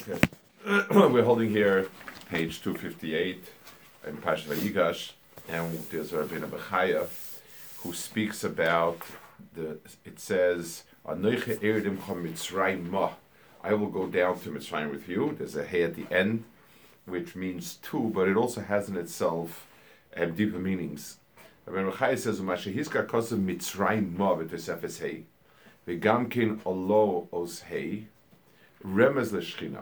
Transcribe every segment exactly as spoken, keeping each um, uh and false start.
Okay. We're holding here page two fifty-eight in Parashat Vayigash, and there's Rabbeinu Bechaya who speaks about the. It says, "Anoiche eridim chom Mitzrayim ma." I will go down to Mitzrayim with you. There's a hey at the end, which means two, but it also has in itself um, deeper meanings. Rabbeinu Bechaya says, "U'mashehiska kosev Mitzrayim ma v'tosefes hey, v'gamkin olo os hey, remez l'shchina."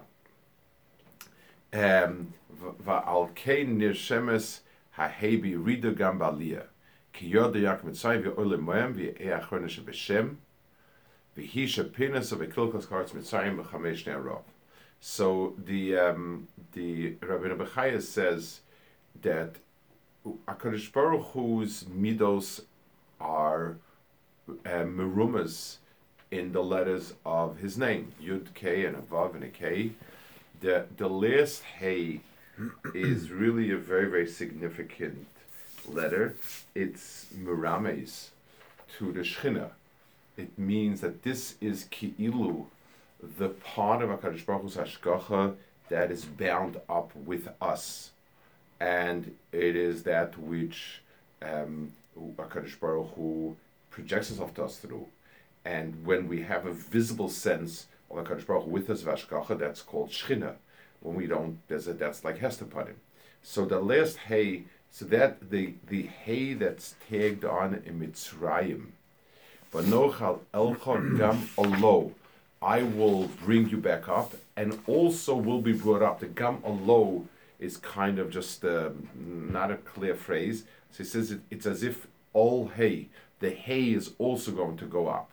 Va'al kein nirshemes ha'hebi ridu gam b'aliyah ki yoda yak mitzrayim v'olim moem v'eh achronis b'shem v'hi shepinas of ekilkos karetz mitzrayim v'chamesh ne'arov. So the um, the Rabbeinu Bechaya says that HaKadosh Baruch Hu's midos are uh, merumas in the letters of His name, Yud K and a Vav and a K. The the last Hey is really a very, very significant letter. It's Merames to the Shechina. It means that this is Ki'ilu, the part of HaKadosh Baruch Hu's Hashgacha that is bound up with us. And it is that which um, HaKadosh Baruch Hu projects himself to us through. And when we have a visible sense of HaKadosh Baruch Hu with us, Vashgacha, that's called Shechina. When we don't, there's a, that's like Hester Panim. So the last Hey, so that the the Hey that's tagged on in Mitzrayim, Vanochal Elchon Gam Olo, I will bring you back up, and also will be brought up. The Gam Olo is kind of just um, not a clear phrase. So he says it, it's as if all Hey, the Hey is also going to go up.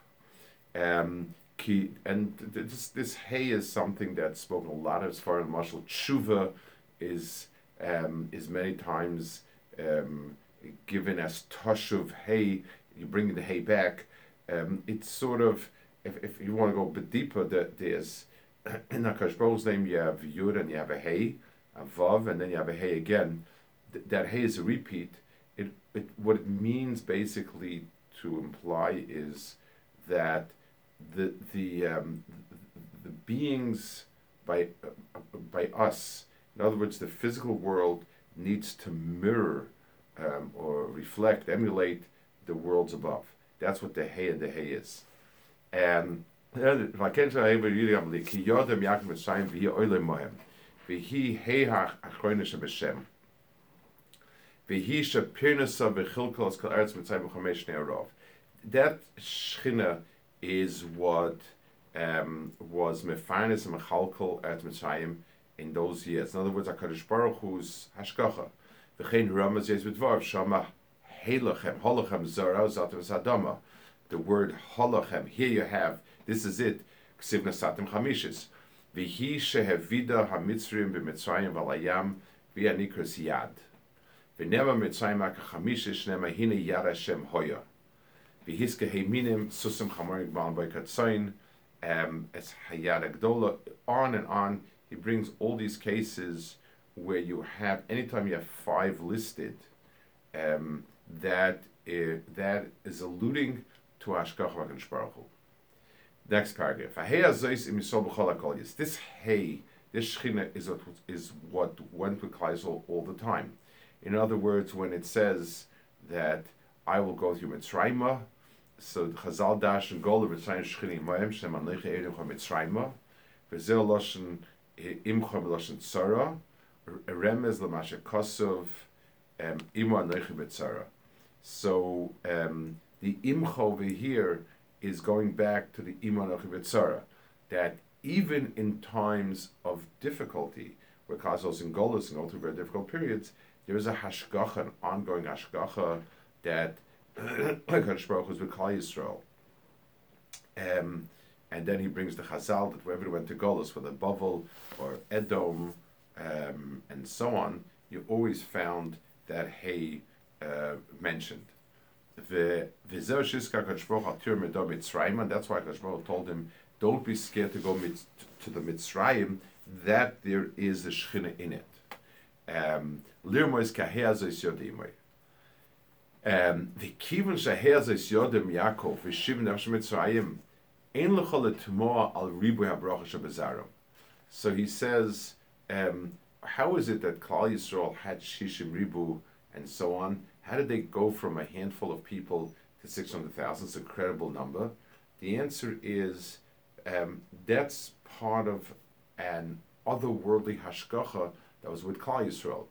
Um, Ki, and this this Hey is something that's spoken a lot as far as Marshal Tshuva is um, is many times um, given as Toshuv Hey. You bring the Hey back. Um, it's sort of, if, if you want to go a bit deeper, that there's in HaKadosh Baruch Hu's name you have Yud and you have a Hey, a Vav, and then you have a Hey again. Th- that Hey is a repeat. It it what it means basically to imply is that the the um, the beings by uh, by us, in other words, the physical world needs to mirror um, or reflect, emulate the worlds above. That's what the Hey and the Hey is. And that Shechina is what um, was Mefarnes and Mechalkal at Mitzrayim in those years. In other words, HaKadosh Baruch Hu's Hashgacha. V'chein Ramaz Yez B'dvar Shama Heilachem Holachem Zara Zatem Sadama. The word Holachem. Here you have. This is it. Ksiv Nasatim Chamishis. V'hi Shehevida HaMitzrim B'Mitzrayim V'Layam V'Yanikras Yad. V'nema Mitzrayim HaKachamishish Nema Hine Yad Hashem Hoya. V'hiske heiminim susam chamarik ba'al boikatzayin, um, es hayad agdola, on and on. He brings all these cases where you have, anytime you have five listed, um, that uh, that is alluding to Hashgacha HaKadosh Baruch Hu. Next paragraph. This Hey, this Shechina is what, is what went with Klal Yisrael all the time. In other words, when it says that I will go through Mitzrayim, so Chazal Dash and Gol Mitzrayim Shechini Moem Shem Anoiche Erim Chom Mitzrayim, V'zeh Loshen Imcha Loshen Tzara, Remez L'Mashe Kosov Imo Anoiche B'Tzara. So um, the Imcha over here is going back to the Imo Anoiche B'Tzara, that even in times of difficulty, where Chazal's in Golos and all through very difficult periods, there is a Hashgacha, an ongoing Hashgacha that HaKadosh Baruch Hu is with Klal Yisrael. Um, and then he brings the Chazal that wherever he went to Golos, whether Bavel or Edom um, and so on, you always found that Hey uh, mentioned. And that's why HaKadosh Baruch Hu told him, don't be scared to go mit- to the Mitzrayim, that there is a Shechina in it. Um, Um, the Kivan Shahaz is Yodem Yaakov, Vishivim Nefesh Mitzrayim, Ein Lechol Etmoa Al Ribu HaBracha Shabezarim. So he says, um, how is it that Klal Yisrael had Shishim Ribu and so on? How did they go from a handful of people to six hundred thousand? It's a credible number. The answer is um, that's part of an otherworldly hashgacha that was with Klal Yisrael.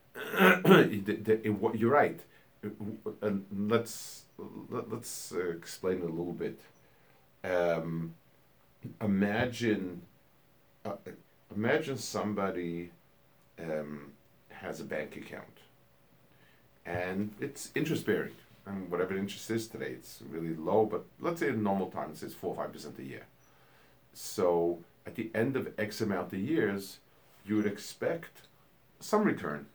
You're right. And let's let, let's uh, explain a little bit. Um, imagine, uh, imagine somebody um, has a bank account, and it's interest bearing. And whatever the interest is today, it's really low. But let's say in normal times, it's four or five percent a year. So at the end of X amount of years, you would expect some return.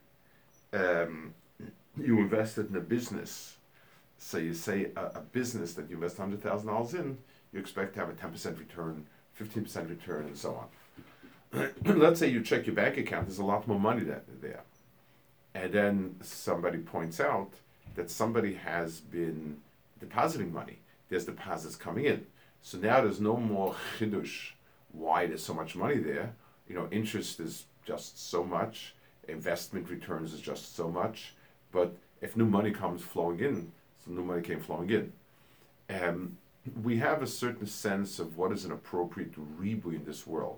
Um, you invested in a business, so you say a, a business that you invest one hundred thousand dollars in, you expect to have a ten percent return, fifteen percent return, and so on. Let's say you check your bank account, there's a lot more money that, there. And then somebody points out that somebody has been depositing money. There's deposits coming in. So now there's no more chidush, why there's so much money there. You know, interest is just so much, investment returns is just so much. But if new money comes flowing in, so new money came flowing in, um, we have a certain sense of what is an appropriate ribui in this world.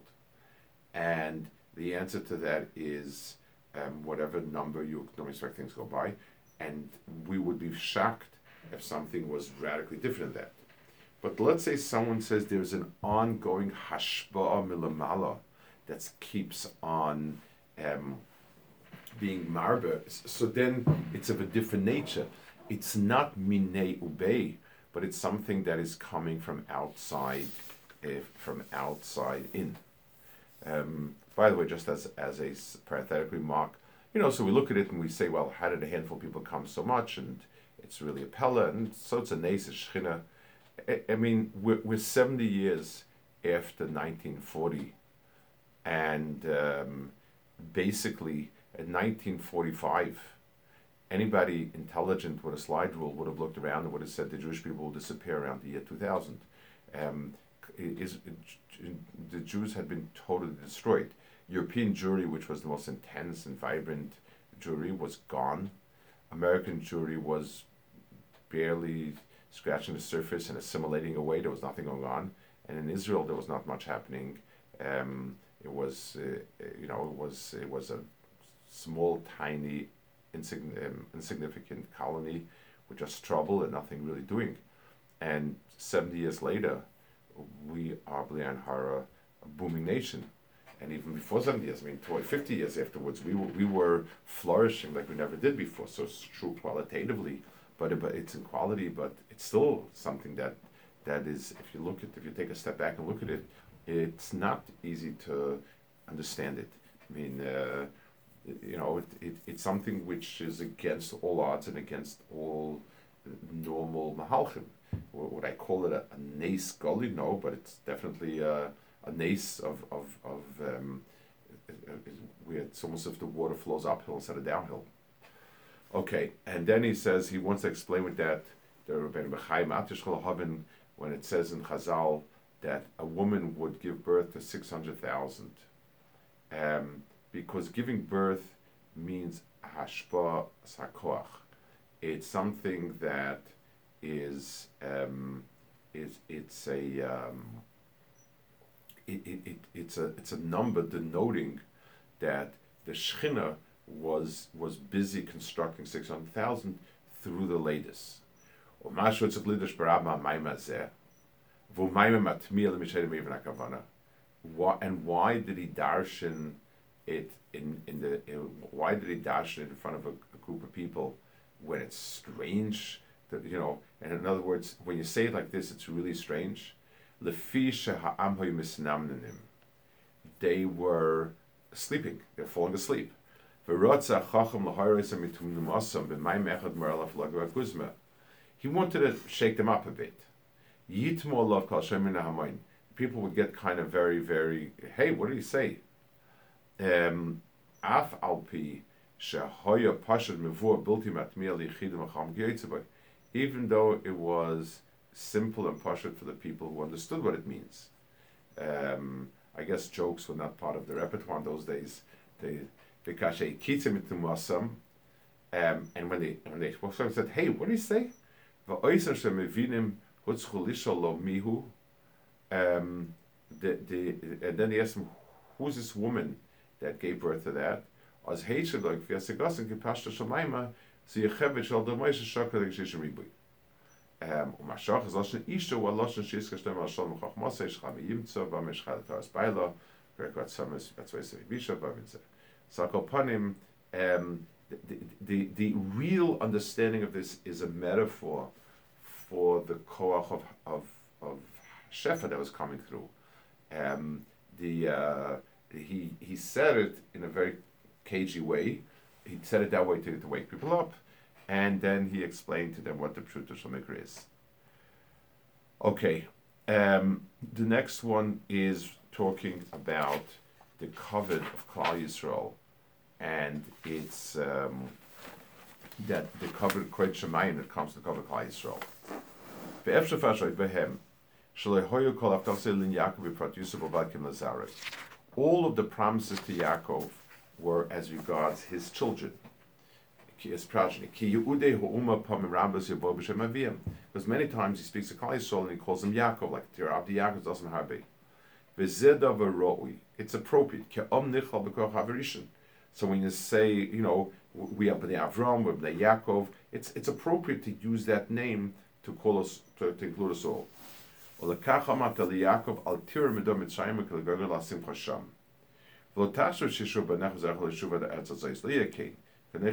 And the answer to that is um, whatever number you don't expect things go by. And we would be shocked if something was radically different than that. But let's say someone says there's an ongoing hashba'a milamala that keeps on um, being marba, so then it's of a different nature. It's not minei ubei, but it's something that is coming from outside, uh, from outside in. Um, by the way, just as as a parenthetic remark, you know, so we look at it and we say, well, how did a handful of people come so much? And it's really a pella, and so it's a neis, a shchina. I, I mean, we're, we're seventy years after nineteen forty, and um, basically, in nineteen forty-five, anybody intelligent with a slide rule would have looked around and would have said the Jewish people will disappear around the year two thousand. Um, is, the Jews had been totally destroyed. European Jewry, which was the most intense and vibrant Jewry, was gone. American Jewry was barely scratching the surface and assimilating away. There was nothing going on. And in Israel, there was not much happening. Um, it was, uh, you know, it was it was a small, tiny, insign- um, insignificant colony with just trouble and nothing really doing. And seventy years later, we are B'lian Hara, a booming nation. And even before seventy years, I mean, toward fifty years afterwards, we were, we were flourishing like we never did before. So it's true qualitatively, but, it, but it's in quality, but it's still something that that is, if you look at, if you take a step back and look at it, it's not easy to understand it. I mean, uh, you know, it, it, it's something which is against all odds and against all normal mahalchim. Would I call it a, a nes gully? No, but it's definitely a, a nes of, of, of um, where it's almost as if the water flows uphill instead of downhill. Okay, and then he says he wants to explain with that, the Rebbeinu B'chaim Atishchol Havin, when it says in Chazal that a woman would give birth to six hundred thousand. Um, because giving birth means hashpa sakoach. It's something that is um, is it's a um, it, it, it it's a it's a number denoting that the Shechina was was busy constructing six hundred thousand through the latest. And why did he darshan it in in the in, why did he darshan it in front of a, a group of people when it's strange that, you know, and in other words, when you say it like this, it's really strange. They were sleeping, they're falling asleep. He wanted to shake them up a bit. People would get kind of very, very, hey, what did he say? Um, even though it was simple and pashut for the people who understood what it means. Um, I guess jokes were not part of the repertoire in those days. They Vikashe Kitzim to Masam. Um, and when they when they well, someone said, "Hey, what do you say?" Um, the, the, and then he asked him, "Who's this woman that gave birth to that?" As Heisha like Vyasegasin Kipashta Shemaima, Ziyachevich al Domaisha Shaka Shishim Ribu. Um, Umashach is Lashon Isha, while Lashon Shiska Stem al Shalom Chachmase, Shchami Yimtza, Bamesh Chalatas Baila, Grekat Samas, that's why I say Bishop, Bavinze. Sakopanim, um, the, the, the real understanding of this is a metaphor for the koach of, of, of Shefa that was coming through. Um, the, uh, he, he said it in a very cagey way. He said it that way to, to wake people up. And then he explained to them what the Pshuta Shemikra is. Okay, um, the next one is talking about the covet of Klal Yisrael, and it's um, that the covet Kodesh Shemayim that comes to the covet Klal Yisrael. Ve'efshe fashoy behem shalei hoyu kol avtachzei lin Yaakov v'prat b'vadkim Lazarus. All of the promises to Yaakov were as regards his children, his progeny. Because many times he speaks to Klal Yisrael and he calls them Yaakov, like Tirab the Yaakov doesn't have It's appropriate. So when you say, you know, we are Bnei Avram, we're Bnei Yaakov, it's it's appropriate to use that name to call us, to, to include us all. And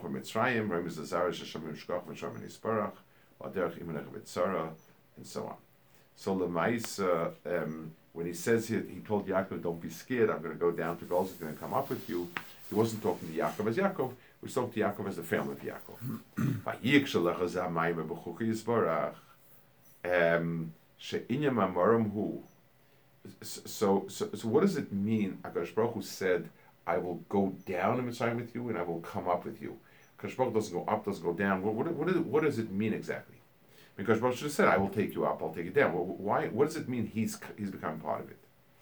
so on. So Lemaisa, um, when he says he, he told Yaakov, "Don't be scared. I'm going to go down to Golz. I'm going to come up with you." He wasn't talking to Yaakov as Yaakov. He was talking to Yaakov as the family of Yaakov. um, so, so, so, what does it mean? HaKadosh Baruch Hu said, "I will go down in Mitzrayim with you, and I will come up with you." Kadosh Baruch doesn't go up, doesn't go down. What, what, what, is, what does it mean exactly? Because Baruch should have said, "I will take you up, I'll take you down." Well, why? What does it mean? He's he's become part of it.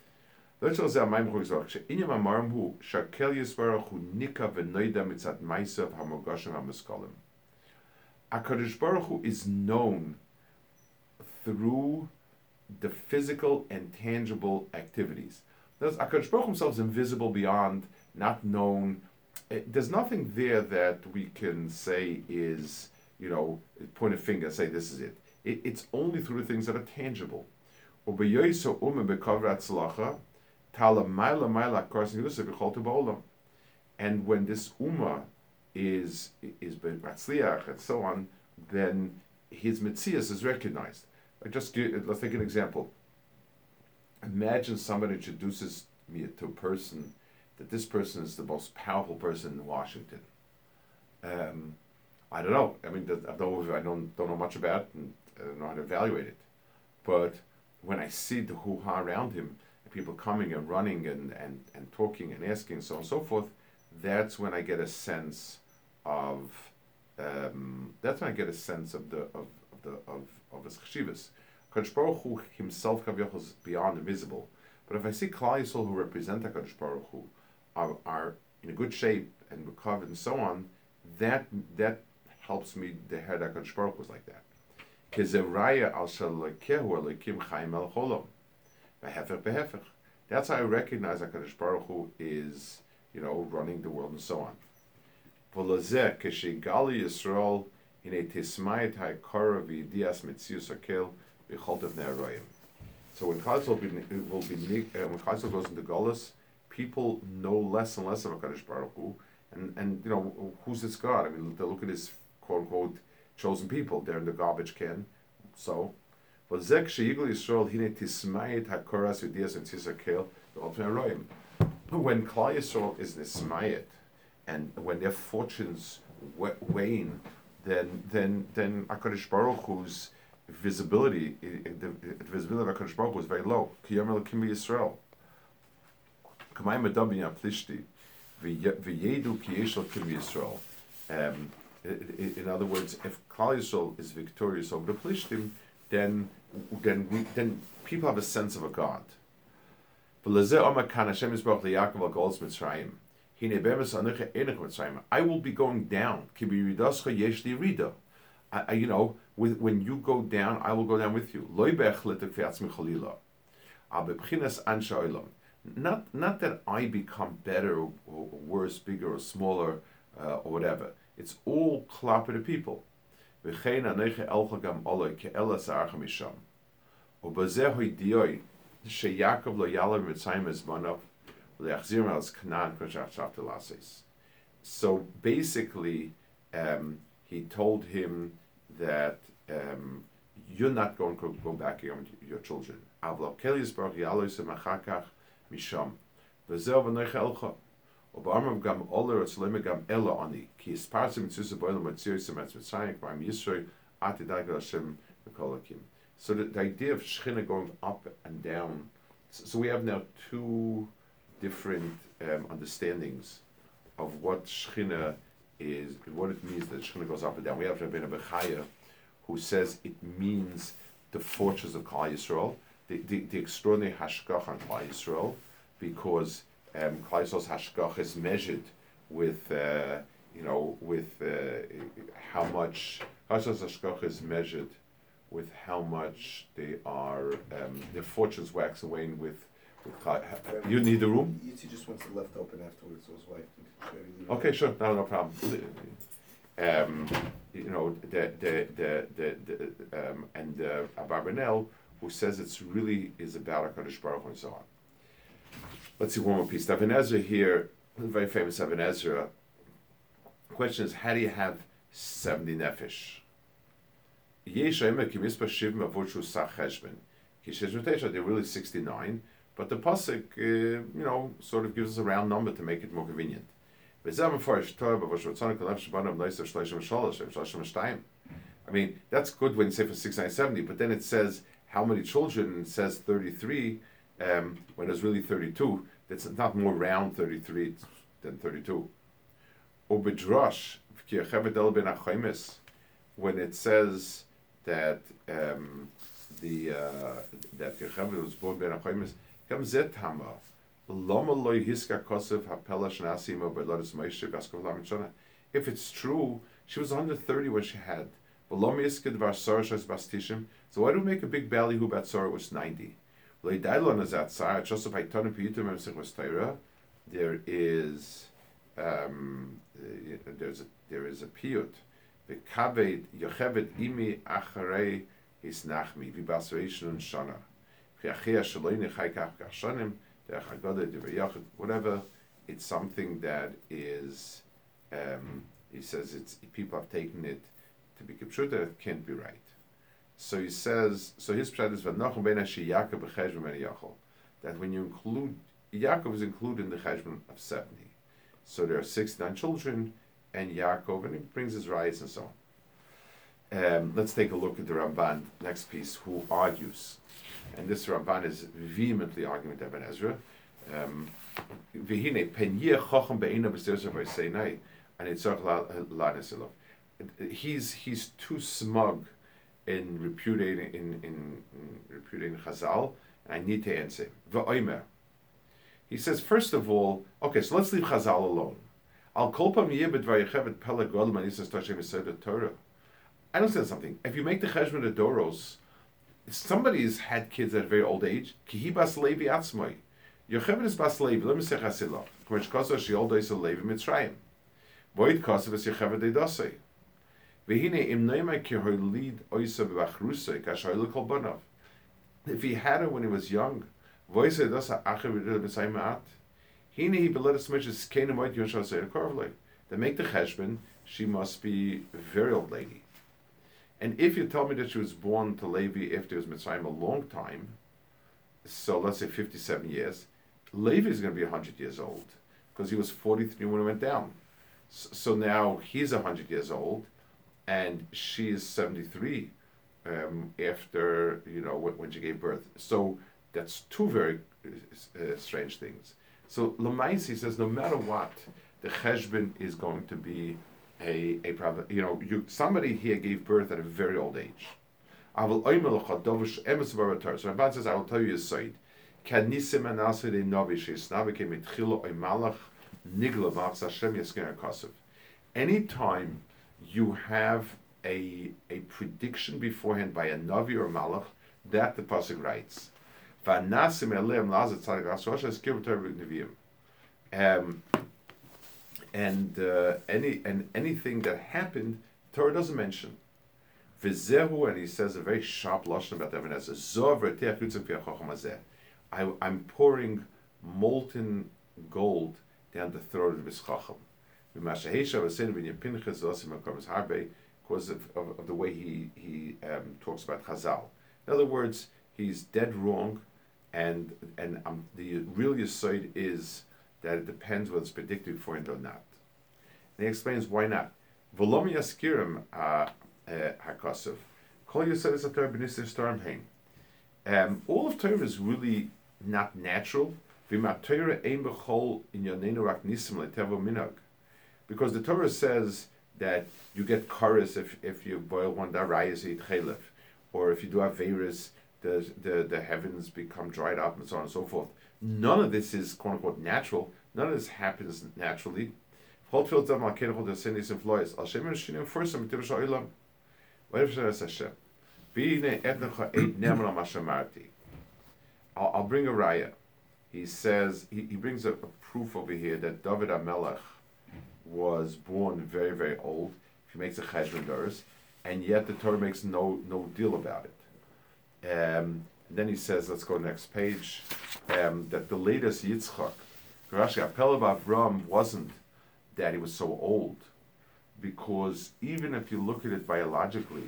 HaKadosh Baruch Hu is known through the physical and tangible activities. HaKadosh Baruch himself is invisible beyond, not known. There's nothing there that we can say is, you know, point a finger, say this is it. it it's only through the things that are tangible. And when this ummah is is matzliach and so on, then his mitzias is recognized. I just give, let's take an example. Imagine somebody introduces me to a person that this person is the most powerful person in Washington. Um, I don't know. I mean, I don't, I don't, don't know much about it, and I don't know how to evaluate it. But when I see the hoo-ha around him, and people coming and running and, and, and talking and asking, so on and so forth, that's when I get a sense of, um, that's when I get a sense of the of, of the of, of his cheshivas. HaKadosh Baruch Hu himself is beyond invisible. But if I see Klal Yisrael who represent HaKadosh Baruch Hu are, are in a good shape and recovered and so on, that that helps me. The head HaKadosh Baruch Hu was like that. That's how I recognize HaKadosh Baruch Hu is, you know, running the world and so on. So when Klal will be, will be uh, when Klal goes into Golus, people know less and less of HaKadosh Baruch Hu, and and you know, who's this God? I mean, they look at his quote unquote chosen people. They're in the garbage can. So, but Zek Sheigul Yisrael Hine Tismayit Hakoras Vidias and Tzisakel the Ultimate Royim. When Klal Yisrael is Nismayit, and when their fortunes wane, then then then HaKadosh Baruch Hu's visibility, the visibility of HaKadosh Baruch Hu is very low. Kiyom Elokim Yisrael. Kamayim Adabin Yaplishti V'yedu Kiyesh Elokim Yisrael. Um, in other words, if Klal Yisrael is victorious over the Plishtim, then then we, then people have a sense of a God. V'lezeh Omer Kan Hashem Yisbarach LeYaakov al Golus Mitzrayim. Hine be'emes anucha enech Mitzrayim. I will be going down. Ki b'yiridascha yesh li rida. I, you know, with, when you go down, I will go down with you. Lo be'echletek v'yatzmi chalila. Al b'bchinas ansha olam. Not, not that I become better or, or worse, bigger or smaller uh, or whatever. It's all klap of the people. V'chein aneche elcha gam oloi ke'ela sa'archa misham. Ubazeh hoidiyoi sheYaakov lo yalav mitzayim ezmanav le'achzirim al Canaan k'shachshavta lases. So basically, um, he told him that um, you're not going to go back here with your children. Avlo kelius baruch yaloi semachakach misham. V'zeh v'noich elcha. Obama gam oler etzleme gam ela ani ki isparsim mitzvah boilam matzir semetz mitzayim k'mayim yisroi atidag Hashem v'kolakim. So the, the idea of Shechina going up and down. So we have now two different um, understandings of what Shechina is, what it means that Shechina goes up and down. We have Rabbeinu Bechaya, who says it means the fortress of Klal Yisrael, the, the, the extraordinary hashgach on Klal Yisrael, because um, Klal Yisrael's hashgach is measured with, uh, you know, with uh, how much Klal Yisrael's hashgach is measured with how much they are, um, their fortunes wax and wane with. with uh, you need the room? Yitzi just wants it left open afterwards, so his wife can. Okay, sure, no, no problem. Um, you know, the the the the, the um, and uh, Abarbanel, who says it's really is about HaKadosh Baruch Hu and so on. Let's see one more piece. Even Ezra here, the very famous Even Ezra. The question is, how do you have seventy nefesh? They're really sixty-nine, but the pasuk, uh, you know, sort of gives us a round number to make it more convenient. I mean, that's good when you say for six nine seventy, but then it says how many children, and it says thirty-three, um, when it's really thirty-two. It's not more round thirty-three than thirty-two. When it says that um, the uh, that Yocheved was born ben Achoimis, comes zet hama. Lama loy hiska kosev hapela shnasima b'lodas Moshe v'askov lamishana. If it's true, she was under thirty when she had. But lama hiska dvar sorashas bastishim. So why do we make a big ballyhoo about Sarah was ninety? Loy dailon is that Sarah. Joseph Haitonim piyutim emsich was Torah. There is um, there's a, there is a piyut. The kaved Yocheved imi acharei hisnachmi v'basreishon shana v'achia shaloini chaykach kashanim de'achagode de'vayachid whatever. It's something that is. Um, he says it's people have taken it to be kipshuta. It can't be right. So he says. So his pshat is v'nachum ben Ashi Yaakov b'cheshbon ben Yachol, that when you include Yaakov is included in the cheshbon of seventy. So there are sixty-nine children. And Yaakov, and he brings his rights and so on. Um, let's take a look at the Ramban, next piece, who argues. And this Ramban is vehemently arguing with Even Ezra. Um, he's he's too smug in repudiating in, in, in repudiating Chazal, and I need to answer him. He says, first of all, okay, so let's leave Chazal alone. I'll call upon Yibid Vayechevet Pele Godel and Yisas Tashem Yisod Torah. I understand something. If you make the cheshbon of Doros, if somebody's had kids at a very old age, Kihi Bas Levi Atzmai. Yocheved is Bas Levi, let me say Chasilach. K'mech Kosa Shiol Deisel Levi Mitzrayim. Void Kosa Ves Yocheved Deidosei. Vehine Im Neimai Ki Hoylid Oisa B'Bachrusei Kash Hoyl Kol Bonav. If he had her when he was young, Voisa Deidosei Acher V'Rid Mitzrayim Ma'at. They make the cheshbon, she must be a very old lady. And if you tell me that she was born to Levi after it was Mitzrayim a long time, so let's say fifty-seven years, Levi is going to be one hundred years old, because he was forty-three when he went down. So now he's one hundred years old, and she is seventy-three um, after, you know, when, when she gave birth. So that's two very uh, strange things. So Lamais, he says, no matter what, the cheshbon is going to be a a problem. You know, you, somebody here gave birth at a very old age. So Ramban says, I will tell you a side. Kanisim anase de novi sheisnavi ke mitchilo oy malach nigla machs Hashem yesken akasav. Anytime you have a a prediction beforehand by a navi or malach, that the pasuk writes. Vanasim elem lazat tzadik asosha eskir b'torah neviim. Um, and uh, any and anything that happened, Torah doesn't mention. V'zehu, and he says a very sharp lashon about that. And says, "Zov reteach yutzim fi hachacham hazeh." I I'm pouring molten gold down the throat of this chacham. V'mashahesha v'sein v'nyem pinchas v'osim hakamas harbe, because of, of, of the way he he um, talks about Chazal. In other words, he's dead wrong, and and um, the real yesod is that it depends whether it's predicted for him or not. And he explains why not. V'lo miyaskirim hakasav kol yesod is a Torah b'nisir storm hein. Um, all of Torah is really not natural. V'ma Torah ein b'chol in yonenu rak nisim letevo minag, because the Torah says that you get chorus if if you boil one darayas eat chelef, or if you do averis, the the the heavens become dried up and so on and so forth. None of this is quote unquote natural. None of this happens naturally. Whatever says I'll, I'll bring a raya. He says he, he brings a, a proof over here that David HaMelech was born very very old. He makes a cheshbon doris, and yet the Torah makes no no deal about it. Um, and then he says, let's go next page, um, that the latest Yitzchak, Rashi Apel of Avram, wasn't that he was so old, because even if you look at it biologically,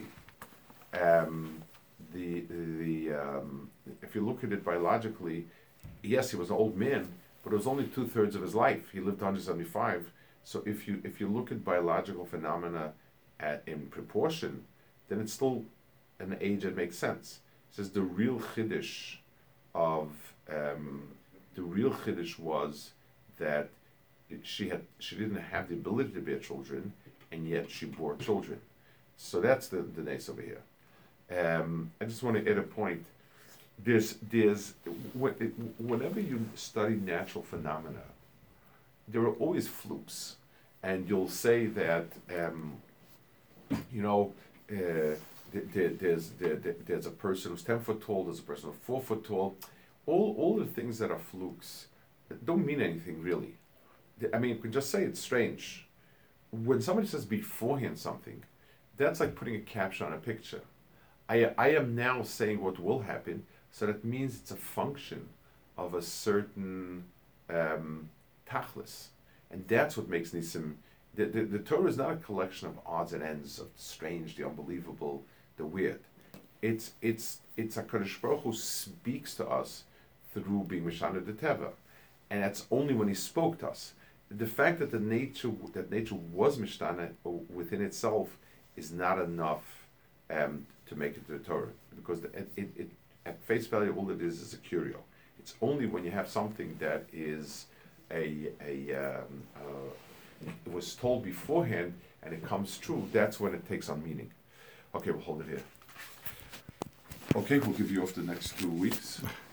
um, the the um, if you look at it biologically, yes, he was an old man, but it was only two thirds of his life. He lived one hundred seventy-five. So if you if you look at biological phenomena at, in proportion, then it's still an age that makes sense. It says the real chiddush of um, the real chiddush was that it, she had she didn't have the ability to bear children, and yet she bore children. So that's the the nace over here. Um, I just want to add a point. There's there's whenever you study natural phenomena, there are always flukes, and you'll say that um, you know. Uh, There, there's there, there's a person who's ten foot tall. There's a person who's four foot tall. All all the things that are flukes don't mean anything really. I mean, you can just say it's strange. When somebody says beforehand something, that's like putting a caption on a picture. I I am now saying what will happen, so that means it's a function of a certain um, tachlis, and that's what makes nisim. The, the the Torah is not a collection of odds and ends of strange, the unbelievable, the weird. It's it's it's a Kadosh Baruch Hu speaks to us through being Mishana de Teva, and that's only when He spoke to us. The fact that the nature that nature was Mishnana within itself is not enough um, to make it to the Torah, because the, it, it, it at face value all it is is a curio. It's only when you have something that is a a um, uh, it was told beforehand and it comes true, that's when it takes on meaning. Okay, we'll hold it here. Okay, we'll give you off the next two weeks.